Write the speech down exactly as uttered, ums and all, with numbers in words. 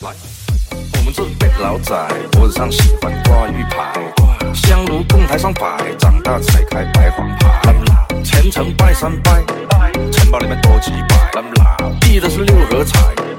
来，我们是北老仔，脖子上喜欢挂玉牌，香炉供台上摆，长大才开白黄牌。虔诚拜三拜，钱包里面多几百，记得是六合彩。